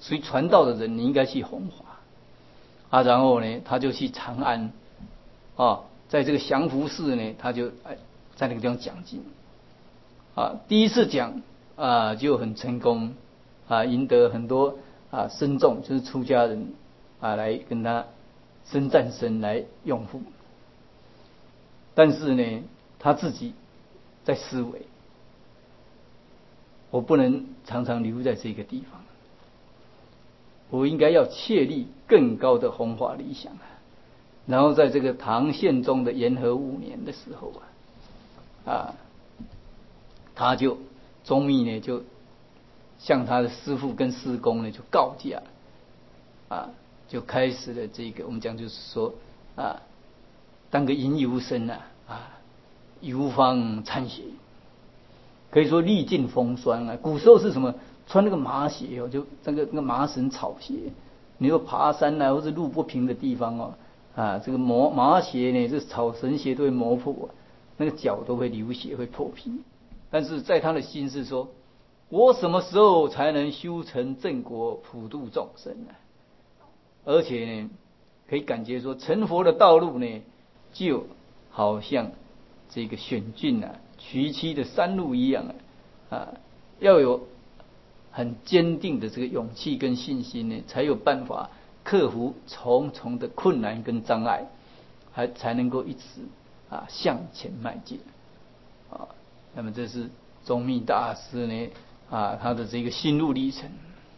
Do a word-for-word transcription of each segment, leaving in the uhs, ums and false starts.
所以传道的人你应该去弘法啊。然后呢，他就去长安啊，在这个祥福寺呢，他就哎在那个地方讲经啊。第一次讲啊就很成功啊，赢得很多啊僧众，就是出家人啊来跟他伸赞声来拥护。但是呢，他自己在思维，我不能常常留在这个地方，我应该要确立更高的弘法理想啊。然后在这个唐宪宗的元和五年的时候啊，啊，他就宗密呢就向他的师父跟师公呢就告假啊，就开始了这个我们讲就是说啊，当个吟游僧啊啊，游方参学，可以说历尽风霜啊。古时候是什么？穿那个麻鞋哦，就那个那个麻绳草鞋。你说爬山啊，或者路不平的地方哦，啊，这个磨麻鞋呢，这草绳鞋都会磨破啊，那个脚都会流血，会破皮。但是在他的心是说，我什么时候才能修成正果，普度众生呢？而且呢，可以感觉说，成佛的道路呢，就好像这个险峻啊、崎岖的山路一样啊，啊，要有很坚定的这个勇气跟信心呢，才有办法克服重重的困难跟障碍，还才能够一直啊向前迈进啊。那么这是宗密大师呢啊他的这个心路历程。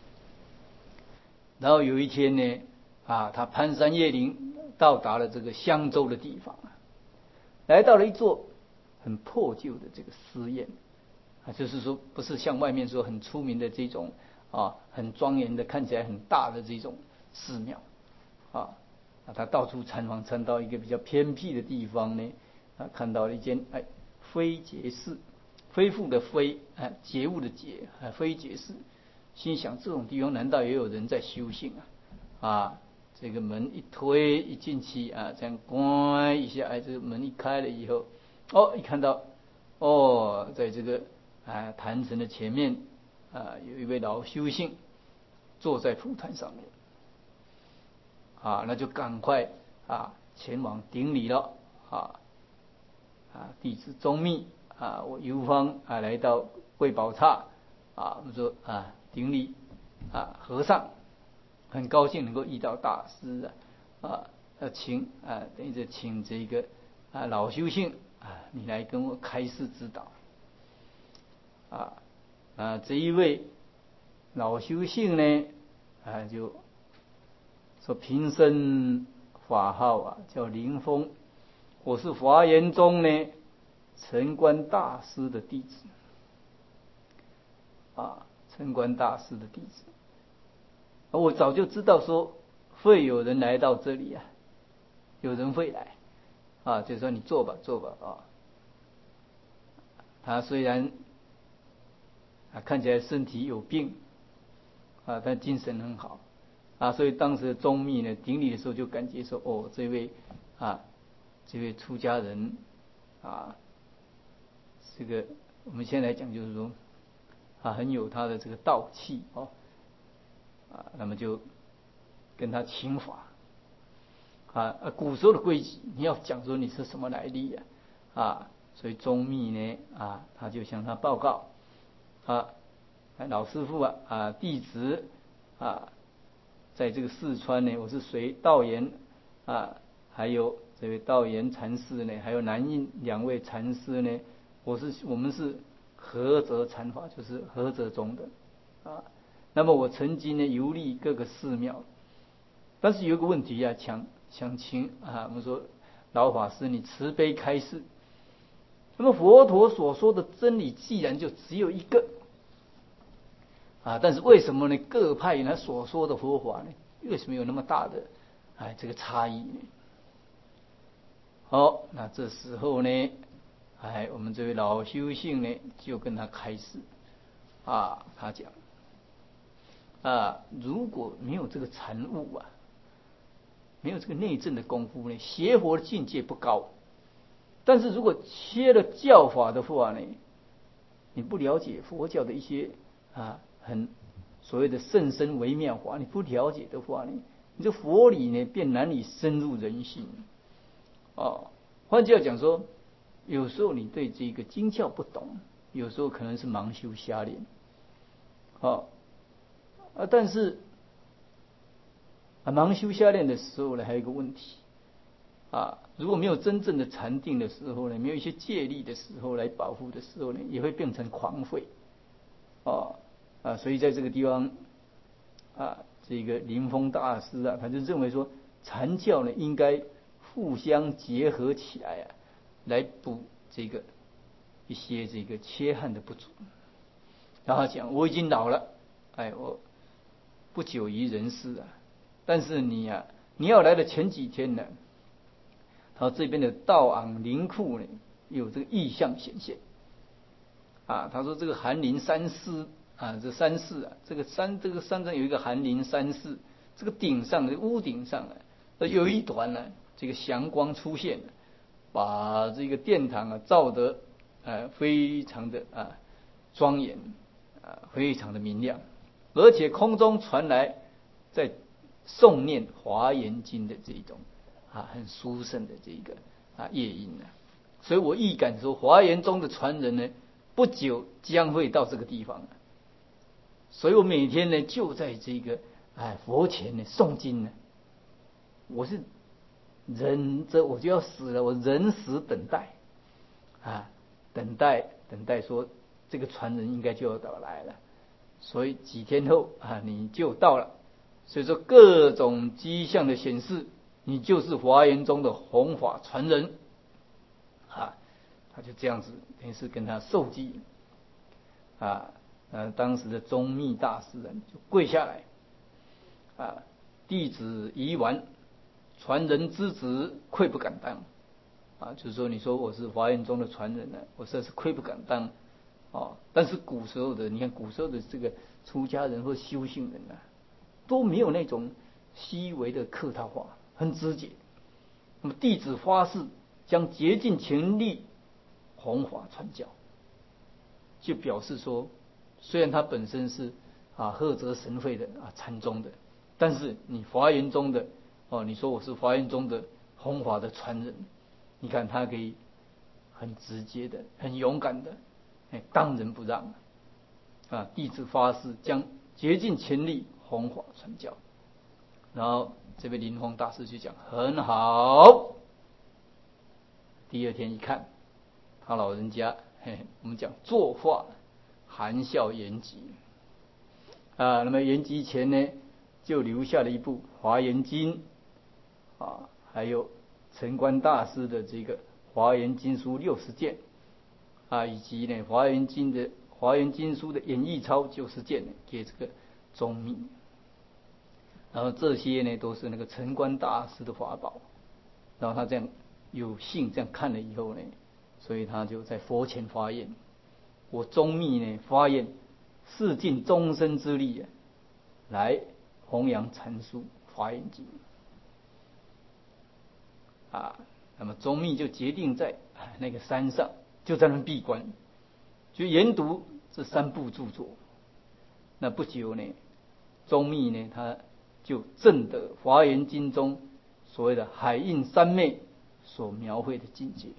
然后有一天呢啊，他攀山越岭，到达了这个襄州的地方，来到了一座很破旧的这个寺院啊，就是说不是像外面说很出名的这种啊，很庄严的，看起来很大的这种寺庙啊。他到处参访，参到一个比较偏僻的地方呢，啊，看到了一间哎非觉寺，非复的非，哎觉悟的觉，哎非觉寺。心想这种地方难道也有人在修行啊？啊，这个门一推一进去啊，这样关一下，哎，这个门一开了以后，哦，一看到哦，在这个啊坛城的前面啊，有一位老修行坐在蒲团上面啊，那就赶快啊前往顶礼了啊啊，弟子宗密啊，我游方啊来到贵宝刹啊，我们说啊顶礼啊和尚，很高兴能够遇到大师啊啊，要请啊等于是请这个啊老修行啊，你来跟我开示指导啊啊这一位老修行呢啊就说平生法号啊叫灵峰，我是华严宗呢陈观大师的弟子啊，陈观大师的弟子。我早就知道说会有人来到这里啊，有人会来啊，就说你坐吧坐吧啊。他虽然啊看起来身体有病啊，但精神很好啊，所以当时的宗密呢顶礼的时候就感觉说，哦，这位啊这位出家人啊，这个我们现在来讲就是说啊很有他的这个道气哦啊，那么就跟他请法啊。古时候的规矩，你要讲说你是什么来历啊啊，所以宗密呢啊，他就向他报告啊，老师父啊啊，弟子啊，在这个四川呢，我是随道元啊，还有这位道元禅师呢，还有南印两位禅师呢，我是我们是菏泽禅法，就是菏泽宗的啊。那么我曾经呢游历各个寺庙，但是有个问题啊，想想请啊，我们说老法师你慈悲开示。那么佛陀所说的真理既然就只有一个啊，但是为什么呢？各派呢所说的佛法呢，为什么有那么大的哎这个差异呢？好，那这时候呢，哎，我们这位老修行呢就跟他开示啊，他讲啊，如果没有这个禅悟啊，没有这个内证的功夫呢，学佛的境界不高。但是如果缺了教法的话呢，你不了解佛教的一些啊很所谓的甚深微妙法，你不了解的话呢，你这佛理呢便难以深入人心。哦，换句话讲说，有时候你对这个经教不懂，有时候可能是盲修瞎练。哦，啊，但是啊，盲修瞎练的时候呢，还有一个问题啊，如果没有真正的禅定的时候呢，没有一些戒律的时候来保护的时候呢，也会变成狂吠。哦，啊，所以在这个地方啊，这个灵峰大师啊，他就认为说，禅教呢应该互相结合起来啊，来补这个一些这个缺憾的不足。然后讲，我已经老了，哎，我不久于人世啊，但是你啊，你要来的前几天呢，他这边的道昂灵库呢有这个异象显现啊。他说这个寒林山寺啊，这山寺啊，这个山这个山上有一个寒林山寺，这个顶上的屋顶上啊，有一团呢、啊、这个祥光出现，把这个殿堂啊照得呃非常的啊庄严啊，非常的明亮，而且空中传来在诵念华严经的这种啊很殊胜的这个啊乐音呢、啊，所以我预感说华严宗的传人呢，不久将会到这个地方、啊，所以我每天呢就在这个哎佛前呢诵经呢，我是忍着我就要死了，我忍死等待啊，等待等待说这个传人应该就要到来了，所以几天后啊你就到了，所以说各种迹象的显示，你就是华严宗的弘法传人啊，他就这样子等于是跟他受记啊，呃当时的宗密大师人就跪下来啊，弟子遗完，传人之职愧不敢当啊，就是说你说我是华严宗的传人呢，我实在是愧不敢当哦。但是古时候的，你看古时候的这个出家人或修行人呢、啊，都没有那种细微的客套话，很直接。那么弟子发誓将竭尽全力弘法传教，就表示说，虽然他本身是啊赫哲神会的啊禅宗的，但是你华严宗的哦，你说我是华严宗的弘法的传人。你看他可以很直接的、很勇敢的，哎，当仁不让啊！弟子发誓将竭尽全力弘法传教。然后这位灵峰大师就讲很好。第二天一看，他老人家，嘿，我们讲作画含笑延吉啊。那么延吉前呢，就留下了一部《华严经》啊，还有陈观大师的这个《华严经书六十卷》啊，以及呢《华严经》的《华严经书》的演绎钞九十卷给这个宗密。然后这些呢都是那个陈观大师的法宝。然后他这样有幸这样看了以后呢，所以他就在佛前发愿：我宗密呢发愿，誓尽终身之力啊，来弘扬阐述《华严经》。啊，那么宗密就决定在那个山上，就在那闭关，就研读这三部著作。那不久呢，宗密呢，他就证得《华严经》中所谓的海印三昧所描绘的境界。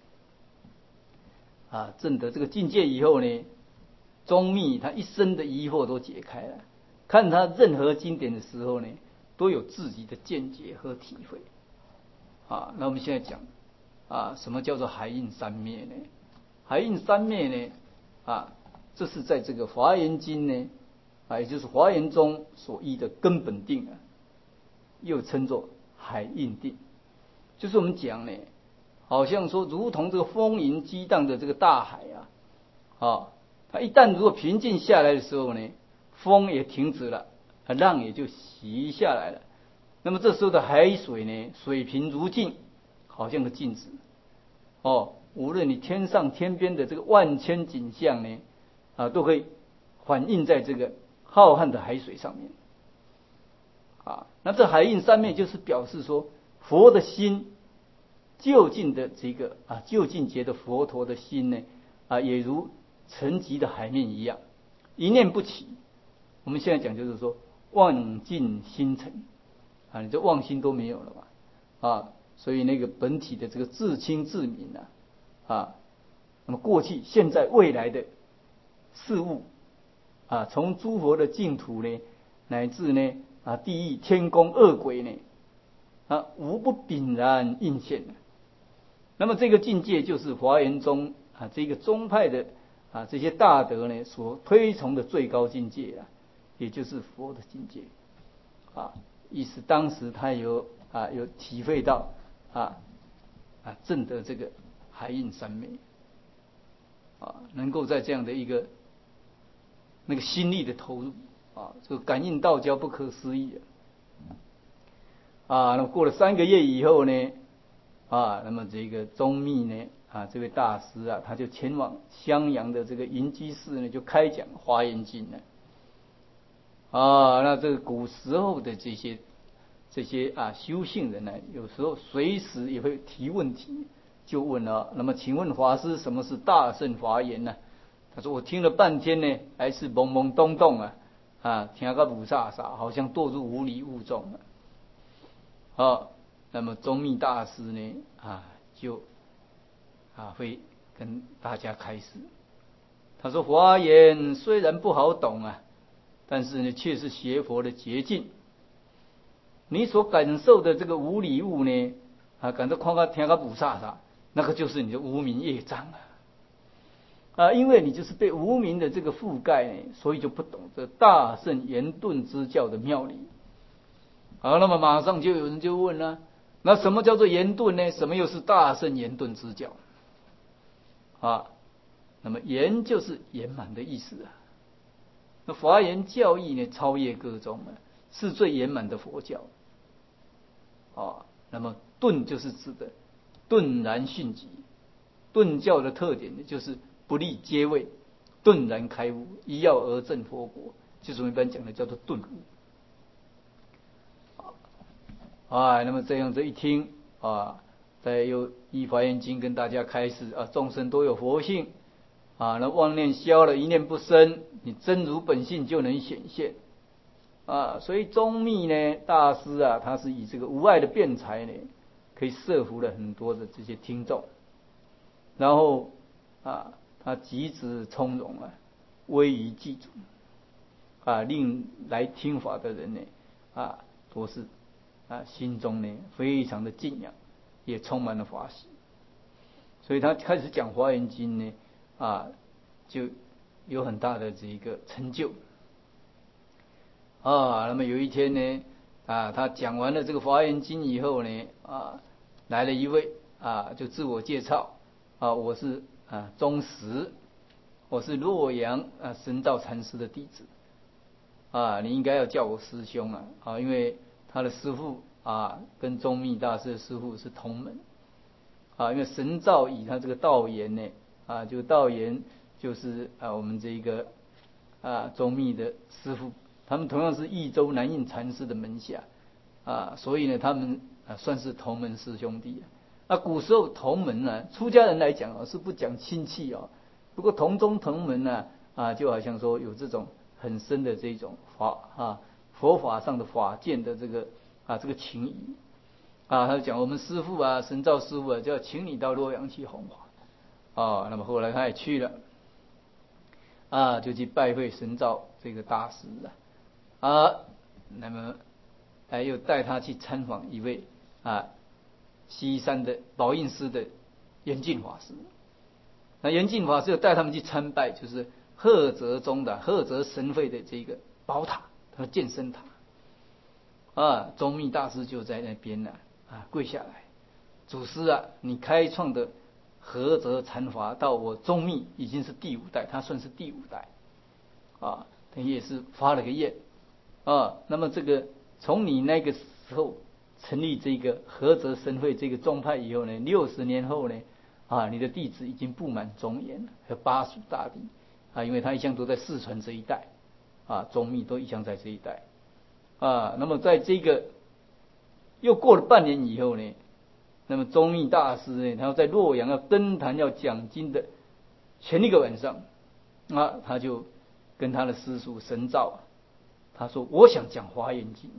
啊，证得这个境界以后呢，宗密他一生的疑惑都解开了，看他任何经典的时候呢，都有自己的见解和体会。啊，那我们现在讲啊，什么叫做海印三昧呢？海印三昧呢，啊，这是在这个华严经呢，啊，也就是华严中所依的根本定啊，又称作海印定。就是我们讲呢，好像说如同这个风云激荡的这个大海啊，啊，它一旦如果平静下来的时候呢，风也停止了，浪也就息下来了。那么这时候的海水呢，水平如镜，好像个镜子哦。无论你天上天边的这个万千景象呢，啊，都可以反映在这个浩瀚的海水上面啊。那这海印三昧就是表示说，佛的心究竟的这个啊，究竟觉的佛陀的心呢，啊，也如沉寂的海面一样，一念不起。 我们现在讲就是说忘尽心尘啊，你这忘心都没有了嘛啊，所以那个本体的这个自清自明啊啊，那么过去、现在、未来的事物啊，从诸佛的净土呢，乃至呢啊地狱、天宫、恶鬼呢啊，无不炳然应现。那么这个境界就是华严宗啊这个宗派的啊这些大德呢所推崇的最高境界啊，也就是佛的境界啊。意思当时他有啊有体会到啊啊证得这个海印三昧啊，能够在这样的一个那个心力的投入啊，这个感应道交不可思议啊。啊，那么过了三个月以后呢，啊，那么这个宗密呢，啊，这位大师啊，他就前往襄阳的这个云居寺呢，就开讲《华严经》了。啊，那这个古时候的这些这些啊修行人呢，有时候随时也会提问题，就问了，那么请问法师，什么是大乘华严呢？他说我听了半天呢，还是懵懵懂懂啊，啊，听个不飒飒，好像堕入无理物中了。好，那么宗密大师呢，啊，就啊会跟大家开始，他说华严虽然不好懂啊，但是呢，却是学佛的捷径。你所感受的这个无理物呢，啊，感到看个听个不飒飒，那个就是你的无明业障啊。啊，因为你就是被无明的这个覆盖呢，所以就不懂这大乘圆顿之教的妙理。好，那么马上就有人就问了，那什么叫做圆顿呢？什么又是大乘圆顿之教？啊，那么圆就是圆满的意思啊。那华严教义呢，超越各宗啊，是最圆满的佛教。啊，那么顿就是指的顿然迅疾。顿教的特点呢，就是不立阶位，顿然开悟，一要而证佛果，就是我们一般讲的叫做顿悟。啊，那么这样子一听啊，再又依华严经跟大家开始啊，众生都有佛性啊，那妄念消了，一念不生，你真如本性就能显现啊。所以宗密呢大师啊，他是以这个无碍的辩才呢，可以摄服了很多的这些听众，然后啊，他举止从容啊，威仪具足啊，令来听法的人呢啊，都是啊，心中呢非常的敬仰，也充满了法喜，所以他开始讲《华严经》呢，啊，就有很大的这一个成就啊。那么有一天呢，啊，他讲完了这个《华严经》以后呢，啊，来了一位啊，就自我介绍啊，我是啊宗实，我是洛阳啊神照禅师的弟子啊，你应该要叫我师兄啊啊，因为他的师父啊，跟宗密大师的师父是同门啊。因为神照以他这个道言呢啊，就道言就是啊我们这一个啊宗密的师父，他们同样是益州南印禅师的门下啊，所以呢他们啊算是同门师兄弟啊。那古时候同门呢、啊，出家人来讲啊是不讲亲戚哦，不过同宗同门呢 啊, 啊，就好像说有这种很深的这种法啊。佛法上的法见的这个啊这个情谊啊，他就讲我们师父啊，神照师父啊，就要请你到洛阳去弘法啊。那么后来他也去了啊，就去拜会神照这个大师啊啊，那么哎又带他去参访一位啊西山的宝应寺的圆净法师。那圆净法师又带他们去参拜，就是菏泽中的菏泽神会的这个宝塔。和健身塔啊，宗密大师就在那边呢啊，跪下来，祖师啊，你开创的菏泽禅法到我宗密已经是第五代，他算是第五代啊，等于也是发了个愿啊。那么这个从你那个时候成立这个菏泽神会这个宗派以后呢，六十年后呢啊，你的弟子已经布满中原和巴蜀大地啊，因为他一向都在四川这一带。啊，宗密都一向在这一带啊。那么在这个又过了半年以后呢，那么宗密大师呢，他要在洛阳要登坛要讲经的前一个晚上啊，他就跟他的师叔神照他说我想讲华严经。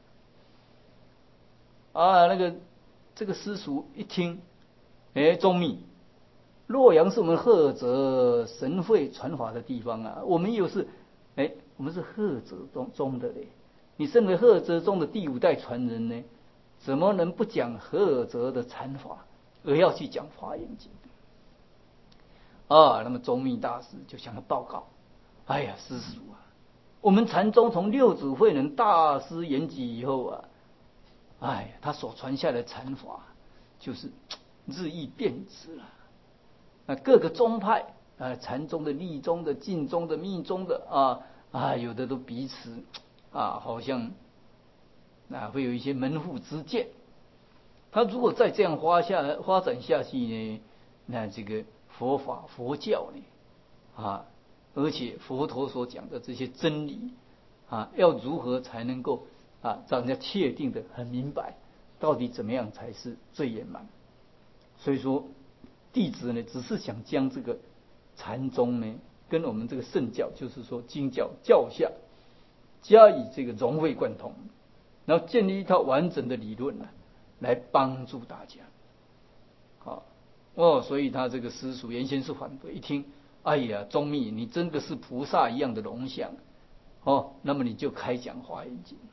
啊，那个这个师叔一听，哎，宗密，洛阳是我们赫哲神会传法的地方啊，我们又是，哎，我们是赫哲中中的嘞，你身为赫哲中的第五代传人呢，怎么能不讲赫哲的禅法，而要去讲华严经？啊，那么宗密大师就向他报告，哎呀，师叔啊，我们禅宗从六祖慧能大师圆寂以后啊，哎呀，他所传下的禅法就是日益变质了。啊，各个宗派啊，禅宗的、密宗的、净宗的、密宗的啊啊，有的都彼此啊，好像啊会有一些门户之见。他如果再这样发下发展下去呢，那这个佛法佛教呢啊，而且佛陀所讲的这些真理啊，要如何才能够啊让人家确定的很明白，到底怎么样才是最圆满？所以说，弟子呢只是想将这个禅宗呢跟我们这个圣教，就是说经教教下加以这个融会贯通，然后建立一套完整的理论呢，来帮助大家。好哦，所以他这个师叔原先是反对，一听，哎呀，宗密，你真的是菩萨一样的容相哦，那么你就开讲华严经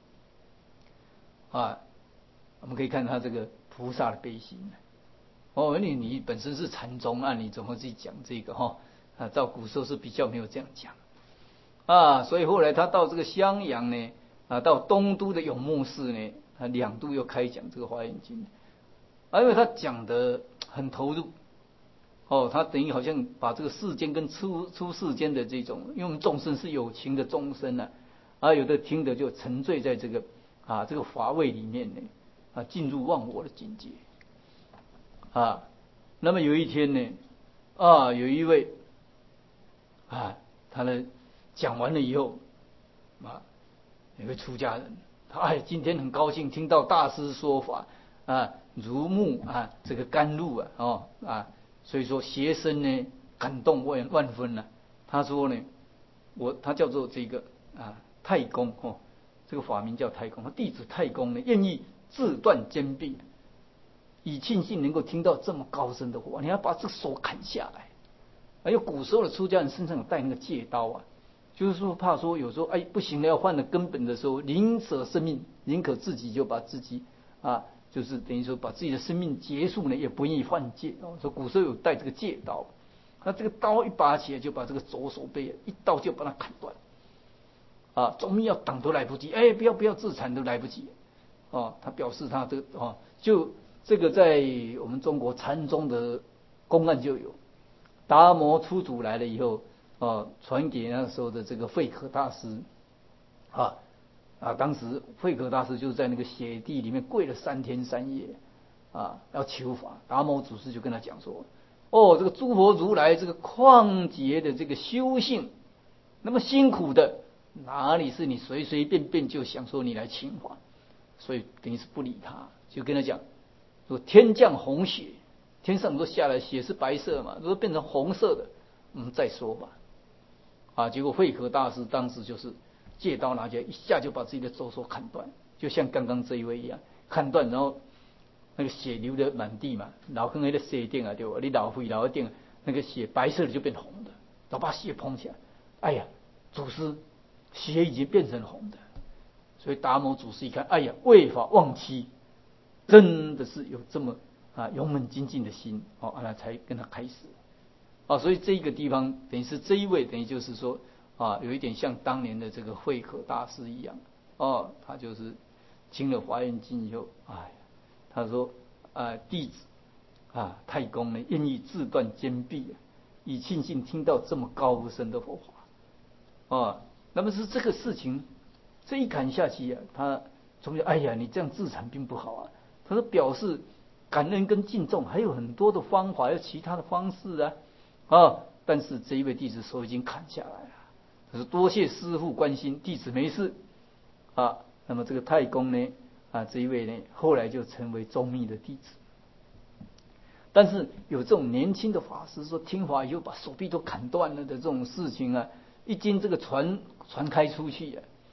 啊。我们可以看他这个菩萨的悲心哦，你你本身是禅宗啊，你怎么去讲这个哈？啊，照古时候是比较没有这样讲啊，所以后来他到这个襄阳呢，啊，到东都的永穆寺呢，他两度又开讲这个华严经，啊，因为他讲的很投入，哦，他等于好像把这个世间跟出出世间的这种，因为我们众生是有情的众生啊，啊，有的听的就沉醉在这个啊这个法味里面呢，啊，进入忘我的境界。啊，那么有一天呢，啊，有一位啊，他呢讲完了以后，啊，有个出家人，他哎，今天很高兴听到大师说法啊，如沐啊这个甘露啊，哦啊，所以说学生呢感动万万分了、啊。他说呢，我他叫做这个啊太公哦，这个法名叫太公，他弟子太公呢愿意自断肩臂。以庆幸能够听到这么高深的话，你要把这个手砍下来。还有古时候的出家人身上有带那个戒刀啊，就是说怕说有时候哎不行了要换了根本的时候，宁舍生命，宁可自己就把自己啊，就是等于说把自己的生命结束呢，也不愿意换戒哦。说古时候有带这个戒刀，那这个刀一拔起来就把这个左手背一刀就把它砍断，啊，宗密要挡都来不及，哎，不要不要自残都来不及，哦，他表示他这个哦就。这个在我们中国禅宗的公案就有，达摩出祖来了以后，哦，传给那时候的这个慧可大师，啊啊，当时慧可大师就是在那个雪地里面跪了三天三夜，啊，要求法。达摩祖师就跟他讲说，哦，这个诸佛如来这个旷劫的这个修行，那么辛苦的，哪里是你随随便便就想说你来请法？所以等于是不理他，就跟他讲。说天降红雪，天上都下来雪是白色嘛，如果变成红色的，我们再说吧。啊，结果慧可大师当时就是借刀拿起来，一下就把自己的左手砍断，就像刚刚这一位一样，砍断，然后那个血流的满地嘛，老坑那个血定啊，对吧？你老灰老一定那个血白色的就变红的，然后把血捧起来，哎呀，祖师血已经变成红的，所以达摩祖师一看，哎呀，为法忘妻。真的是有这么啊勇猛精进的心哦，那才跟他开始啊，所以这个地方等于是这一位等于就是说啊，有一点像当年的这个慧可大师一样哦，他就是听了华严经以后，哎，他说啊弟子啊太公呢愿意自断肩臂，以庆幸听到这么高深的佛法啊，那么是这个事情这一砍下去啊，他从哎呀你这样自残并不好啊。他说表示感恩跟敬重还有很多的方法，还有其他的方式啊啊！但是这一位弟子手已经砍下来了。他说多谢师父关心，弟子没事啊。那么这个太公呢啊，这一位呢后来就成为宗密的弟子。但是有这种年轻的法师说听法以后把手臂都砍断了的这种事情啊，一经这个传传开出去啊，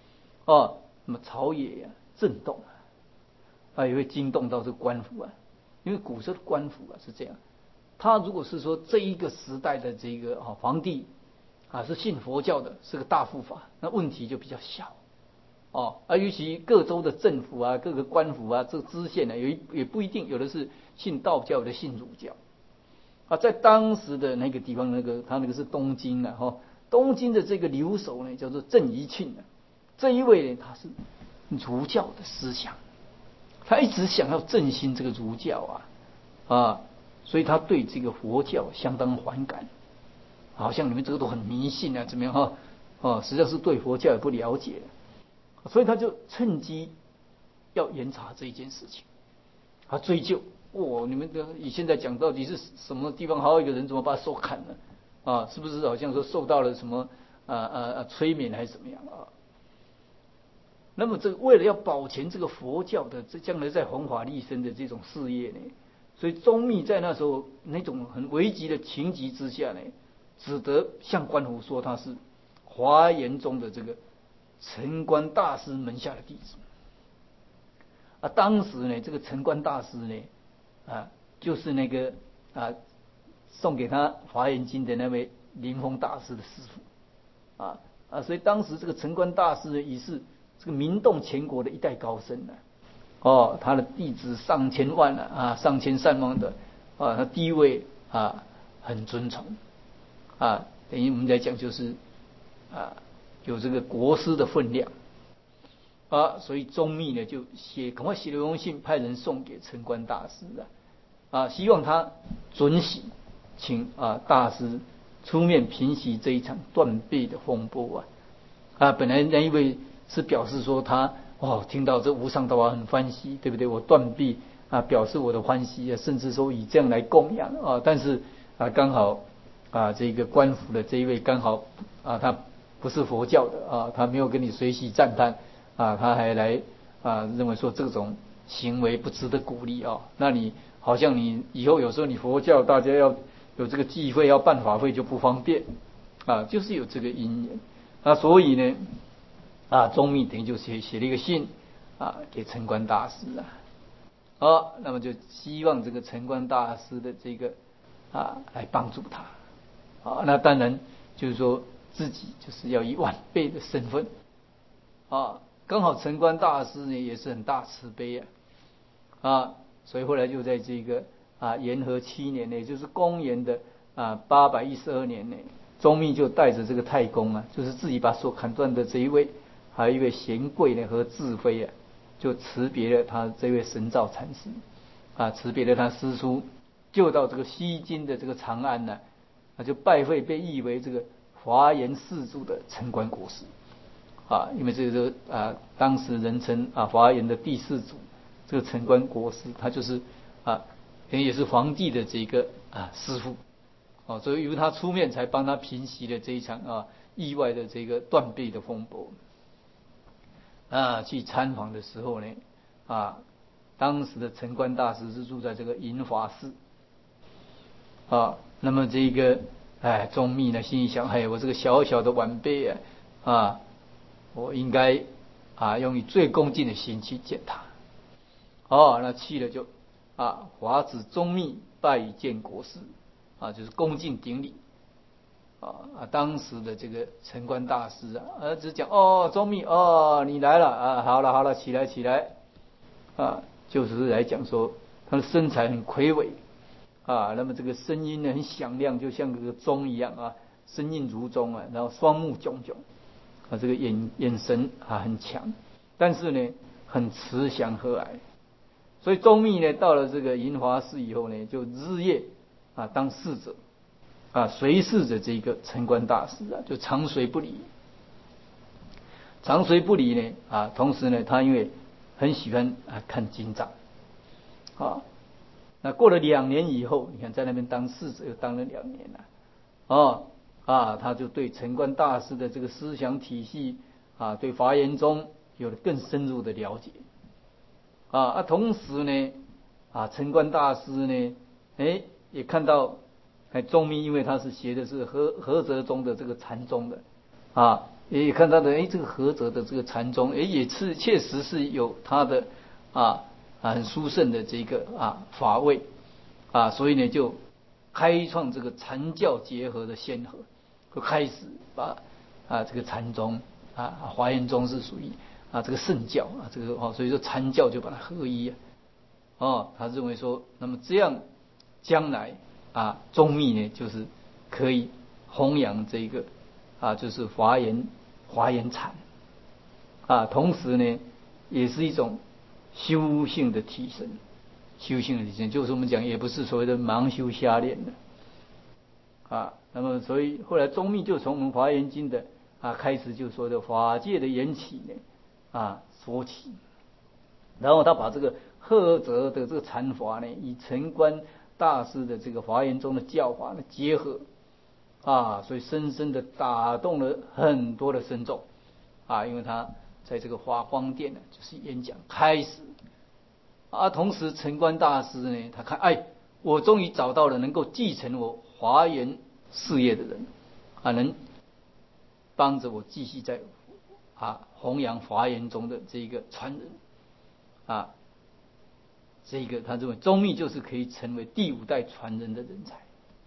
哦，那么朝野啊震动啊，啊也会惊动到这个官府啊，因为古时候的官府啊是这样，他如果是说这一个时代的这个啊皇帝啊是信佛教的，是个大护法，那问题就比较小。哦，而尤其各州的政府啊，各个官府啊，这个知县呢，有一也不一定，有的是信道教，有的信儒教。啊，在当时的那个地方，那个他那个是东京啊，哈，东京的这个留守呢，叫做郑宜庆啊，这一位呢，他是儒教的思想，他一直想要振兴这个儒教啊，啊，所以他对这个佛教相当反感，好像你们这个都很迷信啊，怎么样哈？哦，实际上是对佛教也不了解。所以他就趁机要严查这一件事情，他追究，哦，你们的以现在讲到底是什么地方，还有一个人怎么把手砍了啊？是不是好像说受到了什么啊啊啊催眠还是怎么样啊？那么这个为了要保全这个佛教的这将来在弘法利生的这种事业呢，所以宗密在那时候那种很危急的情急之下呢，只得向官府说他是华严宗的这个陈官大师门下的弟子啊。当时呢，这个陈官大师呢，啊，就是那个啊送给他华严经的那位灵峰大师的师傅啊啊，所以当时这个陈官大师呢，已是这个名动全国的一代高僧了。哦，他的弟子上千万了啊，上千上万的啊，他地位啊很尊崇啊，等于我们在讲就是啊有这个国师的分量啊，所以宗密呢就写赶快写了一封信，派人送给陈官大师啊啊，希望他准许请啊大师出面平息这一场断臂的风波啊啊，本来那一位是表示说他哦听到这无上道法很欢喜，对不对？我断臂啊，表示我的欢喜啊，甚至说以这样来供养啊，但是啊刚好啊这个官府的这一位刚好啊他不是佛教的啊，他没有跟你随喜赞叹啊，他还来啊认为说这种行为不值得鼓励啊，那你好像你以后有时候你佛教大家要有这个忌讳要办法会就不方便啊，就是有这个因缘。那所以呢，啊，宗密等于就写写了一个信啊，给陈官大师啊，好，那么就希望这个陈官大师的这个啊来帮助他，啊，那当然就是说自己就是要以晚辈的身份啊，刚好陈官大师呢也是很大慈悲啊，啊，所以后来就在这个啊元和七年呢，也就是公元的啊八百一十二年呢。宗密就带着这个太公啊，就是自己把手砍断的这一位，还有一位贤贵呢和智妃啊，就辞别了他这位神照禅师啊，辞别了他师叔，就到这个西京的这个长安呢、啊，就拜会被译为这个华严四祖的陈官国师啊，因为这个啊，当时人称啊华严的第四祖，这个陈官国师，他就是啊，也是皇帝的这个啊师父。哦，所以由他出面才帮他平息了这一场啊意外的这个断臂的风波。啊，去参访的时候呢，啊，当时的陈官大师是住在这个银华寺，啊，那么这个哎宗密呢心里想，哎，我这个小小的晚辈啊，啊，我应该啊用以最恭敬的心去见他。哦，那去了就啊华子宗密拜以见国师。啊，就是恭敬顶礼啊啊！当时的这个陈官大师啊，儿子讲哦，宗密哦，你来了啊，好了好了，起来起来啊，就是来讲说他的身材很魁伟啊，那么这个声音呢很响亮，就像这个钟一样啊，声音如钟啊，然后双目炯炯啊，这个眼眼神啊很强，但是呢很慈祥和蔼，所以宗密呢到了这个银华寺以后呢，就日夜。啊，当侍者啊，随侍着这个陈官大师啊，就长随不离。长随不离呢啊，同时呢，他因为很喜欢啊看经藏啊，那过了两年以后，你看在那边当侍者又当了两年了，哦啊，他就对陈官大师的这个思想体系啊，对华严宗有了更深入的了解啊啊，同时呢啊，陈官大师呢，哎。也看到，哎，宗密因为他是学的是菏菏泽宗的这个禅宗的，啊， 也看到的，哎，这个菏泽的这个禅宗，哎，也是确实是有他的啊啊很殊胜的这个啊法味啊，所以呢就开创这个禅教结合的先河，就开始把啊这个禅宗啊华严宗是属于啊这个圣教啊这个哦，所以说禅教就把它合一啊，哦，他认为说，那么这样将来啊宗密呢就是可以弘扬这个啊就是华严华严禅啊，同时呢也是一种修性的提升，修性的提升就是我们讲也不是所谓的盲修瞎练的啊。那么所以后来宗密就从我们华严经的啊开始就说的法界的缘起呢啊说起，然后他把这个菏泽的这个禅法呢与陈观大师的这个华严宗的教法呢结合啊，所以深深的打动了很多的僧众啊，因为他在这个华光殿呢就是演讲开始啊，同时陈观大师呢他看哎，我终于找到了能够继承我华严事业的人啊，能帮着我继续在啊弘扬华严宗的这一个传人啊，这个他认为宗密就是可以成为第五代传人的人才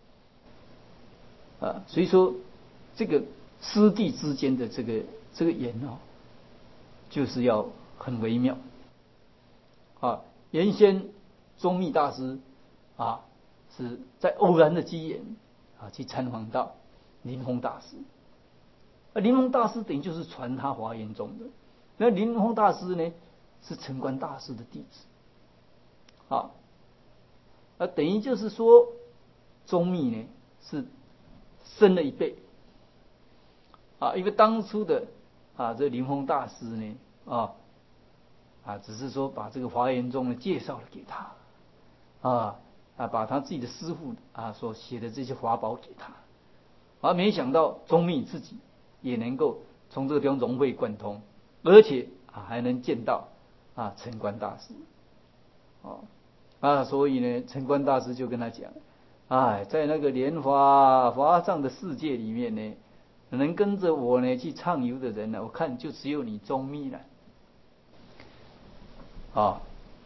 啊，所以说这个师弟之间的这个这个缘哦，就是要很微妙啊。原先宗密大师啊是在偶然的机缘啊去参访到灵峰大师，而灵峰大师等于就是传他华严宗的，那灵峰大师呢是陈观大师的弟子啊，那等于就是说宗密呢是升了一倍啊，因为当初的啊这灵峰大师呢啊啊只是说把这个华严宗呢介绍了给他啊啊把他自己的师父啊所写的这些法宝给他，而没想到宗密自己也能够从这个地方融会贯通，而且啊还能见到啊陈观大师哦啊，所以呢陈观大师就跟他讲，哎，在那个莲花华藏的世界里面呢，能跟着我呢去畅游的人呢，我看就只有你宗密了啊。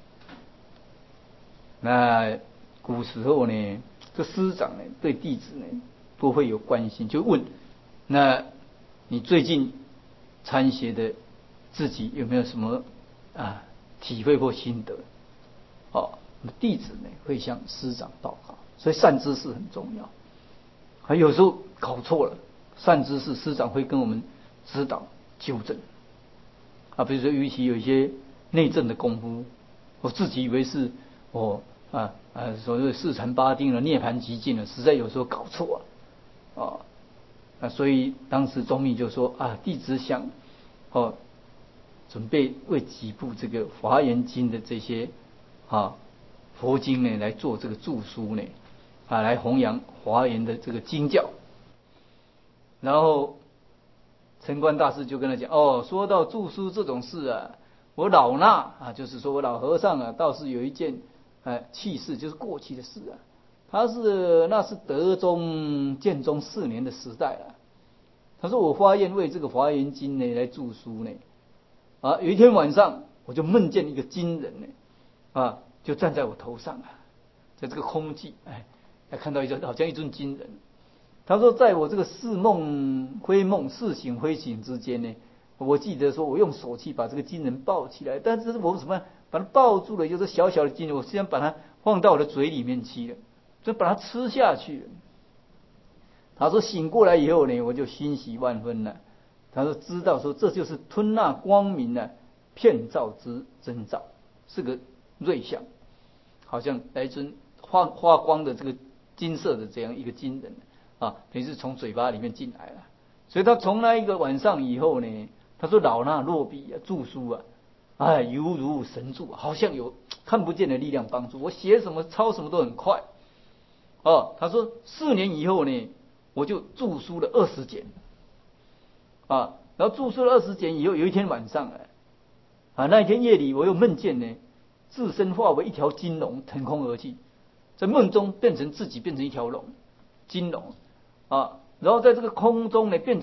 那古时候呢，这师长呢对弟子呢都会有关心，就问，那你最近参学的自己有没有什么啊体会或心得？哦，弟子呢会向师长报告，所以善知识很重要。还有时候搞错了，善知识师长会跟我们指导纠正啊。比如说，尤其有一些内证的功夫，我自己以为是我啊啊所谓四禅八定了，涅槃极境了，实在有时候搞错了啊啊。所以当时宗密就说啊，弟子想哦准备为几部这个华严经的这些啊佛经呢来做这个著书呢啊，来弘扬华严的这个经教。然后陈观大师就跟他讲，哦，说到著书这种事啊，我老衲啊，就是说我老和尚啊，倒是有一件哎趣事，就是过去的事啊。他是那是德宗建中四年的时代了。他说我发愿为这个华严经呢来著书呢，啊，有一天晚上我就梦见一个金人呢，啊，就站在我头上啊，在这个空寂，哎，看到一尊好像一尊金人。他说，在我这个似梦非梦、似醒非醒之间呢，我记得说我用手去把这个金人抱起来，但是我什么把它抱住了，就是小小的金人，我虽然把它放到我的嘴里面去了，就把它吃下去了。他说醒过来以后呢，我就欣喜万分了。他说知道说这就是吞那光明呢遍照之征兆，是个瑞相，好像来尊发发光的这个金色的这样一个金人啊，等于是从嘴巴里面进来了。所以他从那一个晚上以后呢，他说老衲落笔啊著书啊，哎犹如神助，好像有看不见的力量帮助我，写什么抄什么都很快。哦，他说四年以后呢，我就著书了二十简啊，然后著书了二十简以后，有一天晚上啊，啊那一天夜里我又梦见呢，自身化为一条金龙腾空而去，在梦中变成自己变成一条龙，金龙啊，然后在这个空中呢变成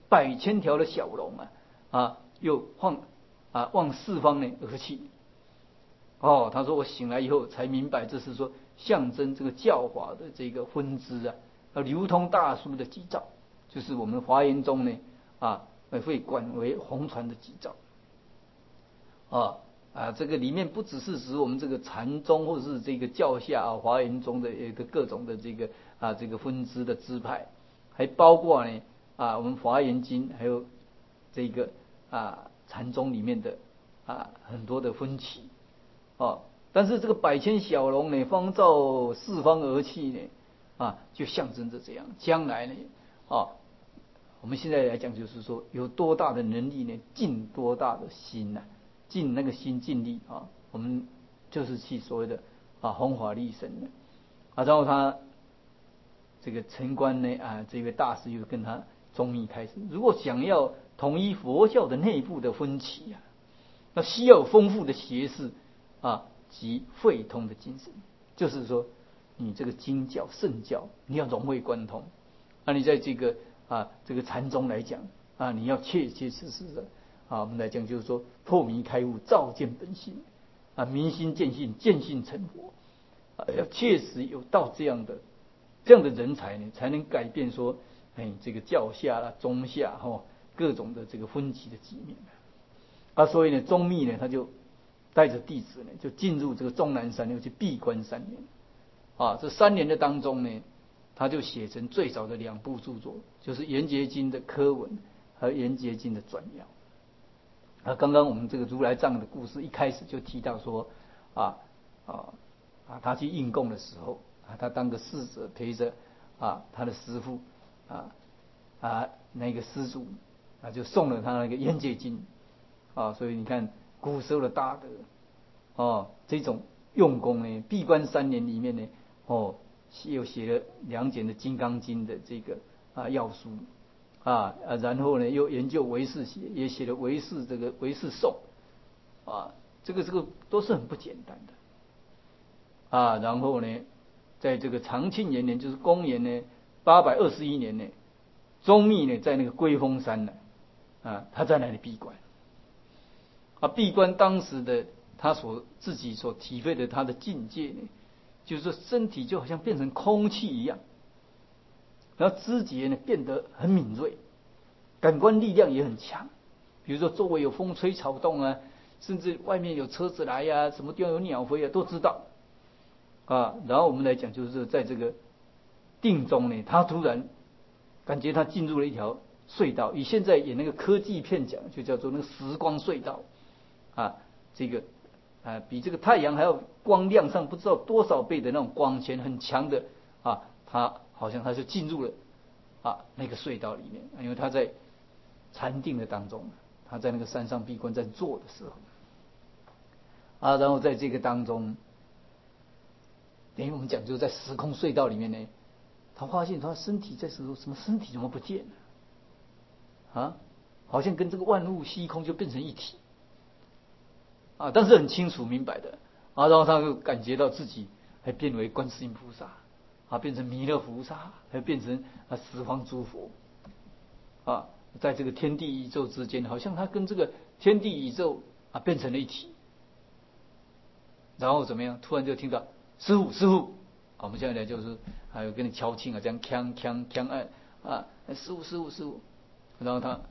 百千条的小龙啊啊，又晃啊往四方呢而去。哦，他说我醒来以后才明白，这是说象征这个教法的这个分支啊，要流通大书的基兆，就是我们华严宗呢啊会广为弘传的基兆。啊啊，这个里面不只是指我们这个禅宗或者是这个教下啊华严宗的一个各种的这个啊这个分支的支派，还包括呢啊我们华严经还有这个啊禅宗里面的啊很多的分歧。哦，但是这个百千小龙呢，方照四方而去呢，啊，就象征着这样，将来呢，啊，我们现在来讲就是说，有多大的能力呢，尽多大的心呐、啊，尽那个心尽力啊，我们就是去所谓的啊弘法利生的啊，然后他这个城关呢啊，这位大师又跟他宗密开始，如果想要统一佛教的内部的分歧啊，那需要有丰富的学识。啊，及会通的精神，就是说，你这个经教圣教，你要融会贯通。那、啊、你在这个啊这个禅宗来讲啊，你要切切实实的啊，我们来讲就是说破迷开悟，照见本性啊，明心见性，见性成佛啊，要切实有到这样的这样的人才呢，才能改变说，哎，这个教下啦、宗下哈、哦、各种的这个分歧的局面啊，所以呢，宗密呢他就。带着弟子呢，就进入这个终南山，又去闭关三年。啊，这三年的当中呢，他就写成最早的两部著作，就是《圆觉经》的科文和《圆觉经》的转要。啊，刚刚我们这个如来藏的故事一开始就提到说，啊啊啊，他去应供的时候啊，他当个侍者陪着啊他的师父啊啊那个施主啊，就送了他那个《圆觉经》啊，所以你看。古时候的大德，哦，这种用功呢，闭关三年里面呢，哦，又写了两简的《金刚经》的这个啊要书，啊啊，然后呢又研究唯识学，也写了唯识这个唯识颂，啊，这个这个都是很不简单的，啊，然后呢，在这个长庆元年，就是公元呢八百二十一年呢，宗密呢在那个龟峰山呢，啊，他在那里闭关。啊，闭关当时的他所自己所体会的他的境界呢，就是说身体就好像变成空气一样，然后知觉呢变得很敏锐，感官力量也很强。比如说周围有风吹草动啊，甚至外面有车子来呀、啊，什么地方有鸟飞啊，都知道。啊，然后我们来讲，就是在这个定中呢，他突然感觉他进入了一条隧道，以现在演那个科技片讲，就叫做那个时光隧道。啊，这个啊，比这个太阳还要光亮上不知道多少倍的那种光线很强的啊，他好像他就进入了啊那个隧道里面，因为他在禅定的当中，他在那个山上闭关在坐的时候啊，然后在这个当中，等于我们讲就是在时空隧道里面呢，他发现他身体在时候什么身体怎么不见了啊？好像跟这个万物虚空就变成一体。啊，但是很清楚明白的啊，然后他就感觉到自己还变为观世音菩萨，啊，变成弥勒菩萨，还变成啊十方诸佛，啊，在这个天地宇宙之间，好像他跟这个天地宇宙啊变成了一体。然后怎么样？突然就听到师父师父，啊，我们现在就是还有跟你敲磬啊，这样锵锵锵按啊，师父师父师父，然后他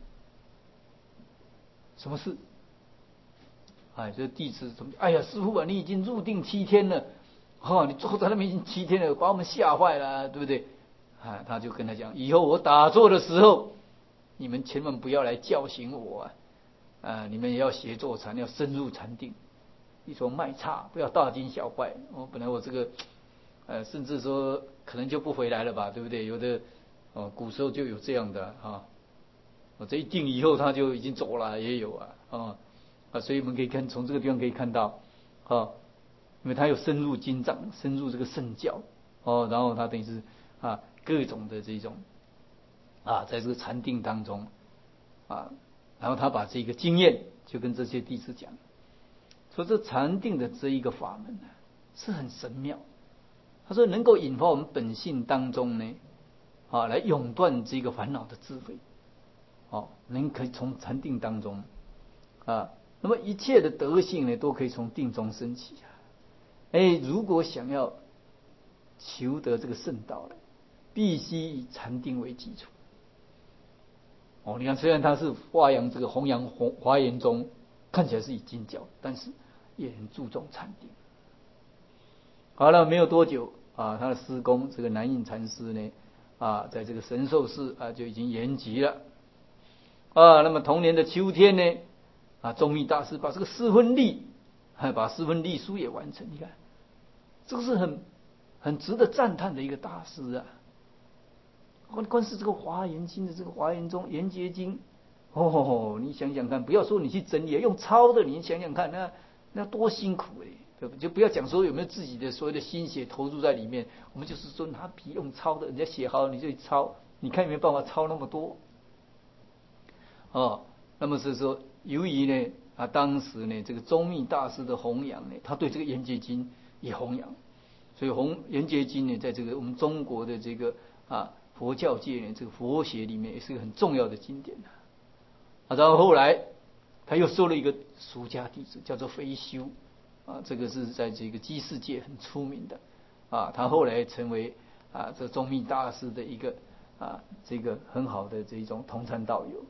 什么事？哎，这弟子怎么？哎呀，师父啊，你已经入定七天了，哦，你坐在那边已经七天了，把我们吓坏了，对不对？啊，他就跟他讲，以后我打坐的时候，你们千万不要来叫醒我啊！啊，你们也要学坐禅，要深入禅定，一说卖差，不要大惊小怪。哦，本来我这个，呃，甚至说可能就不回来了吧，对不对？有的，哦，古时候就有这样的啊，我这一定以后他就已经走了，也有啊，啊。啊，所以我们可以看从这个地方可以看到，啊，因为他有深入经藏，深入这个圣教，哦，然后他等于是啊各种的这种啊，在这个禅定当中啊，然后他把这个经验就跟这些弟子讲，说这禅定的这一个法门呢是很神妙，他说能够引发我们本性当中呢啊来永断这个烦恼的智慧哦，能可以从禅定当中啊，那么一切的德性呢，都可以从定中升起啊。哎，如果想要求得这个圣道呢，必须以禅定为基础。哦，你看，虽然他是发扬这个弘扬华严宗，看起来是以经教，但是也很注重禅定。好了，没有多久啊，他的师公这个南印禅师呢，啊，在这个神寿寺啊就已经圆寂了。啊，那么同年的秋天呢，啊，宗密大师把这个四分力，还把四分力书也完成。你看，这个是很很值得赞叹的一个大师啊。光光是这个华严经的这个华严宗圆觉经，哦，你想想看，不要说你去整理，用抄的，你想想看，那那多辛苦哎、欸，就不要讲说有没有自己的所谓的心血投入在里面，我们就是说拿笔用抄的，人家写好你就去抄，你看有没有办法抄那么多？哦，那么是说，由于呢啊，当时呢这个宗密大师的弘扬呢，他对这个圆觉经也弘扬，所以弘圆觉经呢，在这个我们中国的这个啊。佛教界呢，这个佛学里面也是个很重要的经典啊。然后后来他又收了一个俗家弟子，叫做飞修啊，这个是在这个基世界很出名的啊。他后来成为啊这宗密大师的一个啊这个很好的这一种同参道友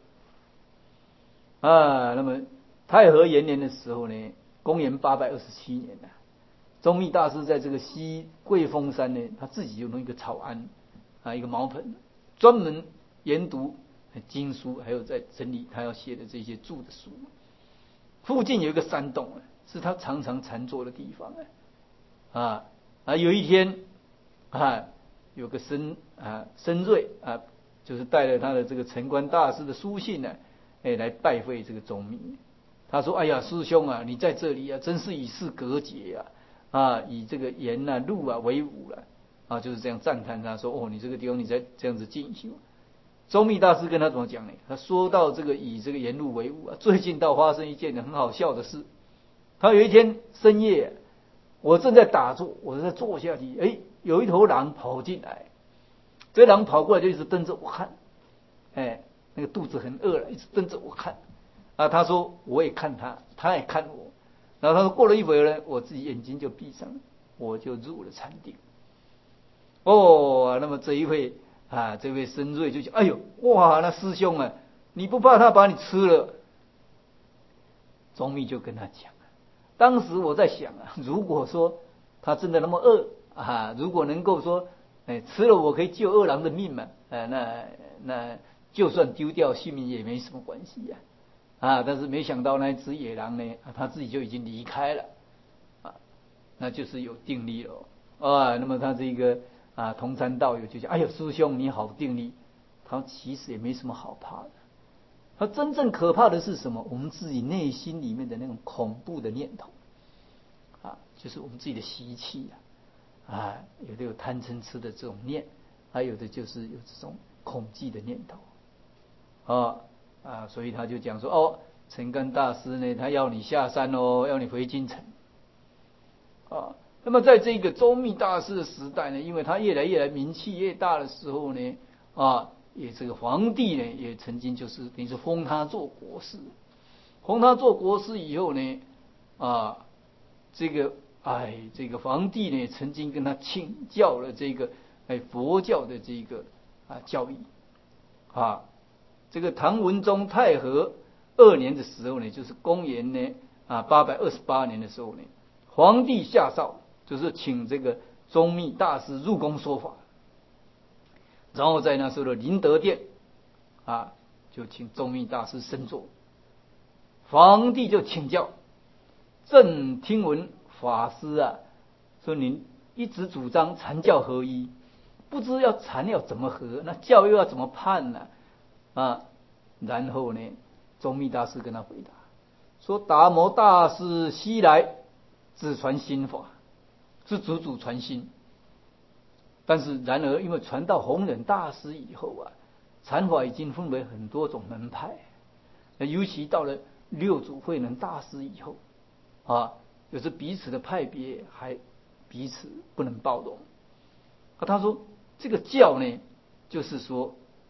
啊。那么太和元年的时候呢，公元八百二十七年呢，宗密大师在这个西桂峰山呢，他自己就弄一个草庵。啊，一个茅棚，专门研读经书，还有在整理他要写的这些注的书。附近有一个山洞，是他常常禅坐的地方。啊啊，有一天啊，有个僧啊僧瑞啊，就是带了他的这个陈官大师的书信呢，哎，来拜会这个宗密。他说：“哎呀，师兄啊，你在这里啊，真是与世隔绝啊！啊，以这个言啊、路啊为伍了。”啊，就是这样赞叹他说：“哦，你这个地方你在这样子进修。”宗密大师跟他怎么讲呢？他说到这个以这个言路为伍啊，最近倒发生一件很好笑的事。他有一天深夜，我正在打坐，我在坐下去，哎，有一头狼跑进来，这狼跑过来就一直瞪着我看，哎，那个肚子很饿了，一直瞪着我看。啊，他说我也看他，他也看我。然后他说过了一会儿呢，我自己眼睛就闭上了，我就入了禅定。哦，那么这一位啊，这位僧瑞就讲：“哎呦，哇，那师兄啊，你不怕他把你吃了？”宗密就跟他讲，当时我在想啊，如果说他真的那么饿啊，如果能够说，哎，吃了我可以救二郎的命嘛，哎，那那就算丢掉性命也没什么关系呀，啊，但是没想到那只野狼呢，他自己就已经离开了，啊，那就是有定力了，啊，那么他这个。啊，同参道友就讲：“哎呦，师兄你好定力。”他其实也没什么好怕的。他真正可怕的是什么？我们自己内心里面的那种恐怖的念头啊，就是我们自己的习气啊，啊，有的有贪嗔痴的这种念，还有的就是有这种恐惧的念头啊啊，所以他就讲说：“哦，陈干大师呢，他要你下山哦，要你回京城啊。”那么在这个宗密大师的时代呢，因为他越来越来名气越大的时候呢，啊，也这个皇帝呢也曾经就是等于是封他做国师，封他做国师以后呢，啊，这个哎这个皇帝呢曾经跟他请教了这个哎佛教的这个啊教义，啊，这个唐文宗太和二年的时候呢，就是公元呢啊八百二十八年的时候呢，皇帝下诏。就是请这个宗密大师入宫说法，然后在那时候的麟德殿啊，就请宗密大师升座。皇帝就请教，朕听闻法师啊说您一直主张禅教合一，不知要禅要怎么合，那教又要怎么判呢？啊，然后呢，宗密大师跟他回答说：“达摩大师西来，只传心法。”是祖祖传心，但是然而因为传到弘忍大师以后啊，禅法已经分为很多种门派，尤其到了六祖慧能大师以后啊，有时彼此的派别还彼此不能包容。啊，他说这个教呢，就是说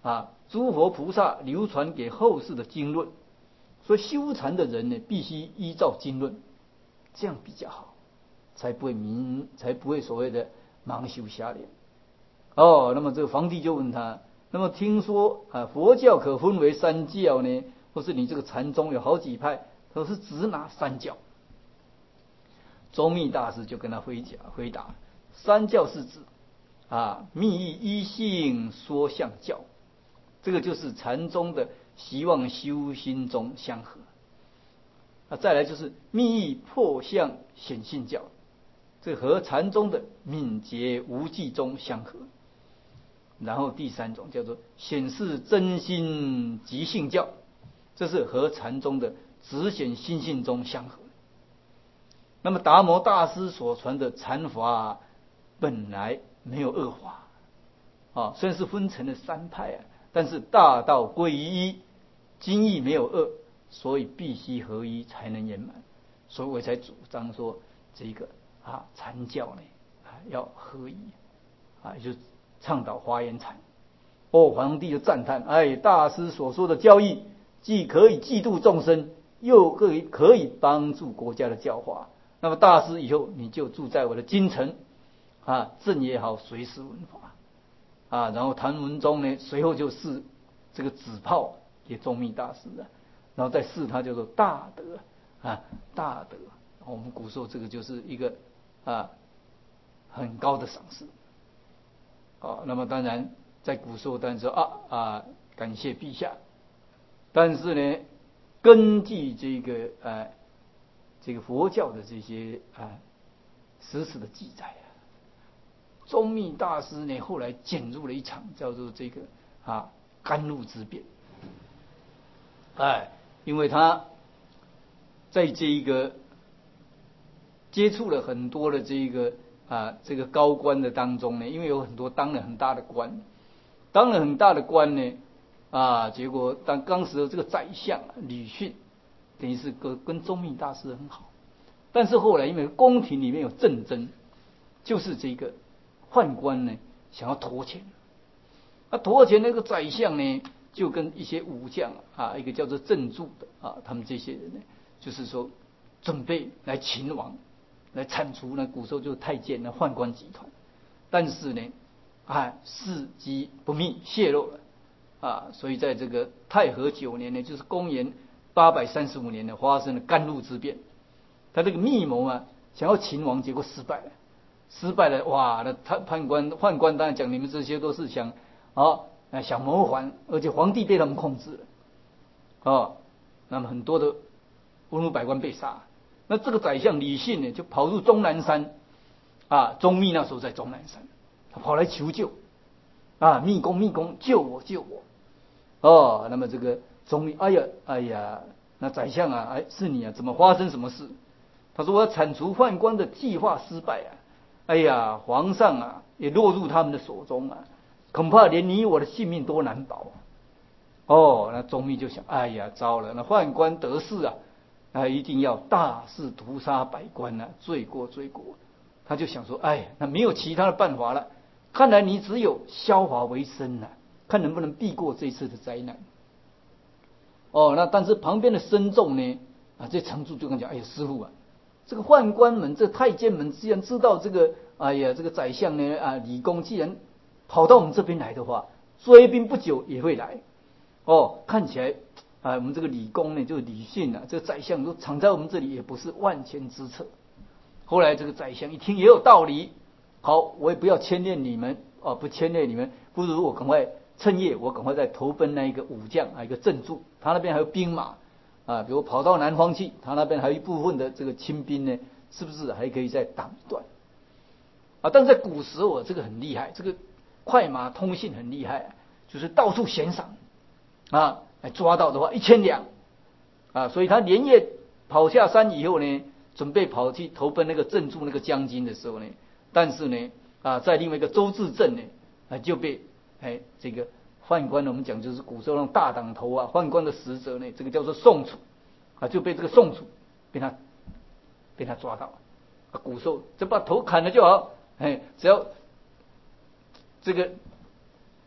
啊诸佛菩萨流传给后世的经论。所以修禅的人呢，必须依照经论，这样比较好，才不会迷，才不会所谓的盲修瞎练。哦，那么这个皇帝就问他，那么听说啊，佛教可分为三教呢，或是你这个禅宗有好几派，他说是指哪三教？宗密大师就跟他回讲回答，三教是指啊密意一性说相教，这个就是禅宗的希望修心中相合。啊，再来就是密意破相显性教，这和禅宗的敏捷无忌中相合。然后第三种叫做显示真心即性教，这是和禅宗的直显心性中相合。那么达摩大师所传的禅法本来没有二法啊，虽然是分成了三派啊，但是大道归于一，经义没有二，所以必须合一才能圆满。所以我才主张说这个啊禅教呢啊要合一啊，也就是倡导华严禅。哦，皇帝就赞叹，哎，大师所说的教义，既可以济度众生，又可以可以帮助国家的教化。那么大师以后你就住在我的京城啊，朕也好随时闻法啊。然后谭文宗呢，随后就赐这个紫炮给宗密大师了，然后再赐他叫做大德啊，大德。我们古时候这个就是一个啊很高的赏识。啊，那么当然在古时候当然说啊啊感谢陛下，但是呢，根据这个呃这个佛教的这些啊史实的记载啊，宗密大师呢后来卷入了一场叫做这个啊甘露之变。哎，因为他在这一个接触了很多的这个啊这个高官的当中呢，因为有很多当了很大的官，当了很大的官呢啊，结果当当时的这个宰相吕逊，等于是跟跟宗密大师很好，但是后来因为宫廷里面有政争，就是这个宦官呢想要夺钱，那夺钱那个宰相呢就跟一些武将啊，一个叫做郑注的啊，他们这些人呢，就是说准备来擒王，来铲除呢古时候就是太监的宦官集团，但是呢，啊事机不密泄露了啊，所以在这个太和九年呢，就是公元八百三十五年呢，发生了甘露之变。他这个密谋啊，想要擒王，结果失败了，失败了，哇！那他判官宦官当然讲，你们这些都是想啊。想谋反，而且皇帝被他们控制了，哦，那么很多的文武百官被杀。那这个宰相李信呢，就跑入终南山，啊，宗密那时候在终南山，他跑来求救，啊，密公密公救我救我，哦，那么这个宗密，哎呀哎呀，那宰相啊，哎是你啊，怎么发生什么事？他说我要铲除宦官的计划失败啊，哎呀，皇上啊也落入他们的手中啊。恐怕连你我的性命都难保。哦，那宗密就想，哎呀，糟了，那宦官得势啊，啊，一定要大肆屠杀百官啊，罪过罪过。他就想说，哎，那没有其他的办法了，看来你只有消化为生了，看能不能避过这次的灾难。哦，那但是旁边的僧众呢，啊，这程注就跟讲，哎呀，师父啊，这个宦官们、这太监们，既然知道这个，哎呀，这个宰相呢，啊，李公既然跑到我们这边来的话，追兵不久也会来。哦，看起来啊，我们这个李公呢，就是李信啊，这个宰相都藏在我们这里，也不是万全之策。后来这个宰相一听也有道理，好，我也不要牵连你们哦，不牵连你们，不如我赶快趁夜，我赶快再投奔那一个武将啊，一个郑注，他那边还有兵马啊，比如跑到南方去，他那边还有一部分的这个亲兵呢，是不是还可以再挡一段啊？但是在古时候，这个很厉害，这个快马通信很厉害，就是到处悬赏啊，抓到的话一千两啊，所以他连夜跑下山以后呢，准备跑去投奔那个郑注那个将军的时候呢，但是呢啊，在另外一个周至镇呢啊就被哎这个宦官呢，我们讲就是古时候那种大党头啊，宦官的使者呢，这个叫做宋楚啊，就被这个宋楚被他被他抓到啊，古时候就把头砍了就好，哎，只要这个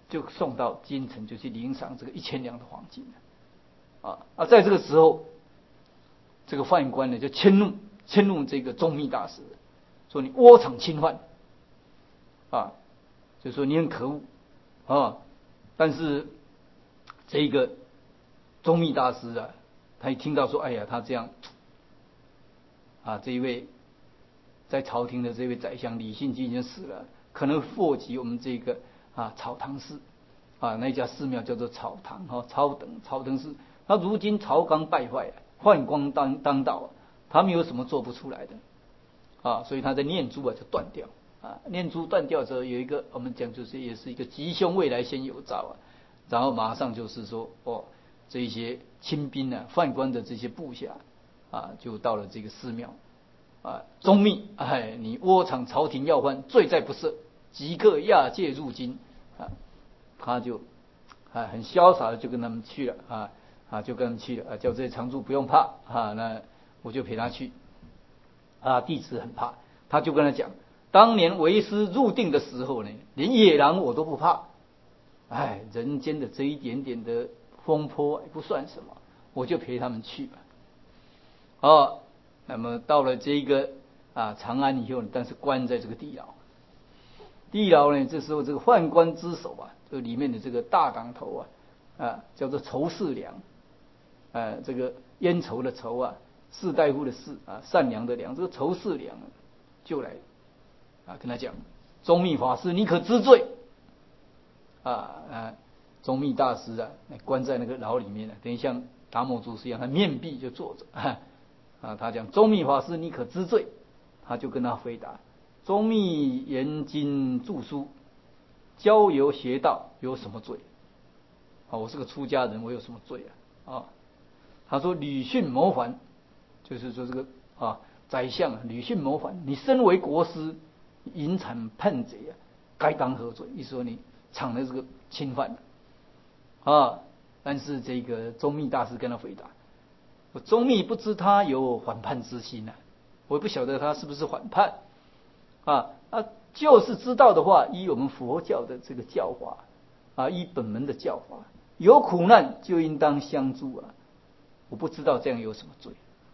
就送到京城，就去领赏这个一千两的黄金啊啊！在这个时候，这个犯官呢就迁怒迁怒这个宗密大师，说你窝藏侵犯啊，就说你很可恶啊。但是这个宗密大师啊，他一听到说，哎呀，他这样啊，这一位在朝廷的这位宰相李信基已经死了，可能祸及我们这个啊草堂寺啊，那家寺庙叫做草堂哈，草等草堂寺。那如今朝纲败坏，宦官当当道，他们有什么做不出来的啊？所以他的念珠啊就断掉啊，念珠断掉之后有一个我们讲就是也是一个吉凶未来先有兆啊，然后马上就是说哦，这一些亲兵啊、宦官的这些部下啊，就到了这个寺庙啊，宗密，哎，你窝藏朝廷要犯，罪在不赦，即刻押解入京啊，他就啊很潇洒的就跟他们去了啊。啊，就跟他们去了啊，叫这些常住不用怕啊，那我就陪他去啊。弟子很怕，他就跟他讲，当年为师入定的时候呢，连野狼我都不怕，哎，人间的这一点点的风波不算什么，我就陪他们去吧。哦，那么到了这个啊长安以后，但是关在这个地牢，地牢呢，这时候这个宦官之首啊，这里面的这个大党头啊，啊叫做仇士良。呃，这个冤仇的仇啊，士大夫的士啊，善良的良，这个仇士良就来啊跟他讲，宗密法师，你可知罪？啊啊，宗密大师啊，关在那个牢里面呢，等于像达摩祖师一样，他面壁就坐着啊，他讲宗密法师，你可知罪？他就跟他回答，宗密严经著书，交游邪道，有什么罪？啊，我是个出家人，我有什么罪啊？啊。他说屡训谋反，就是说这个啊宰相屡训谋反，你身为国师，淫产叛贼啊，该当何罪？意思说你抢了这个侵犯啊。但是这个宗密大师跟他回答，我宗密不知他有反叛之心啊，我也不晓得他是不是反叛啊啊，就是知道的话，依我们佛教的这个教法啊，依本门的教法，有苦难就应当相助啊。我不知道这样有什么罪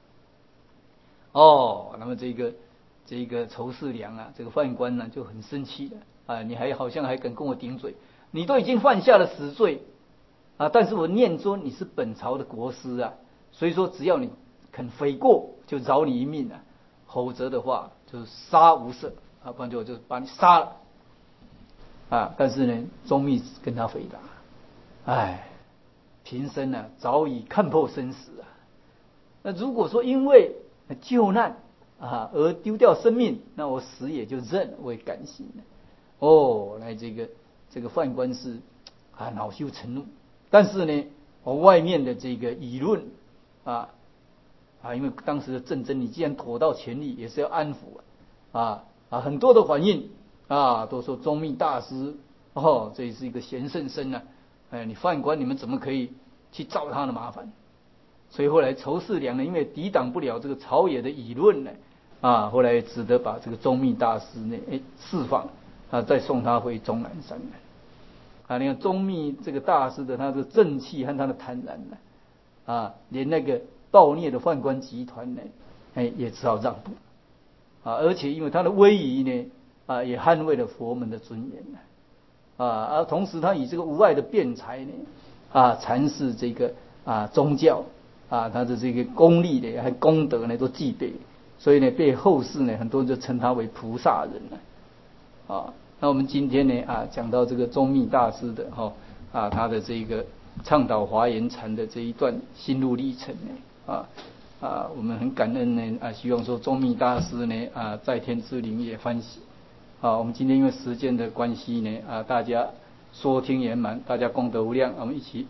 哦。那么这个这个仇士良啊，这个宦官呢就很生气了啊，你还好像还敢跟我顶嘴，你都已经犯下了死罪啊，但是我念说你是本朝的国师啊，所以说只要你肯悔过，就饶你一命啊，否则的话就是杀无赦啊，不然就就把你杀了啊。但是呢，宗密跟他回答，哎。平生呢、啊，早已看破生死啊。那如果说因为救难啊而丢掉生命，那我死也就认，我也甘心了。哦，来这个这个宦官是啊恼羞成怒，但是呢，我外面的这个舆论啊啊，因为当时的战争，你既然躲到前里，也是要安抚啊啊，很多的反应啊，都说宗密大师哦，这是一个贤圣僧啊。哎，你宦官你们怎么可以去造他的麻烦？所以后来仇士良呢，因为抵挡不了这个朝野的舆论呢，啊，后来只得把这个宗密大师呢，哎，释放啊，再送他回终南山来。啊，你看宗密这个大师的他的正气和他的坦然呢，啊，连那个暴虐的宦官集团呢，哎，也只好让步啊，而且因为他的威仪呢，啊，也捍卫了佛门的尊严呢。啊，而同时他以这个无碍的辩才呢，啊，阐释这个啊宗教啊，他的这个功力呢，还功德呢都具备，所以呢，被后世呢很多人就称他为菩萨人了。啊，那我们今天呢啊讲到这个宗密大师的哈啊他的这个倡导华严禅的这一段心路历程呢啊啊，我们很感恩呢啊，希望说宗密大师呢啊在天之灵也欢喜。好，我们今天因为时间的关系呢，啊，大家说听圆满，大家功德无量，我们一起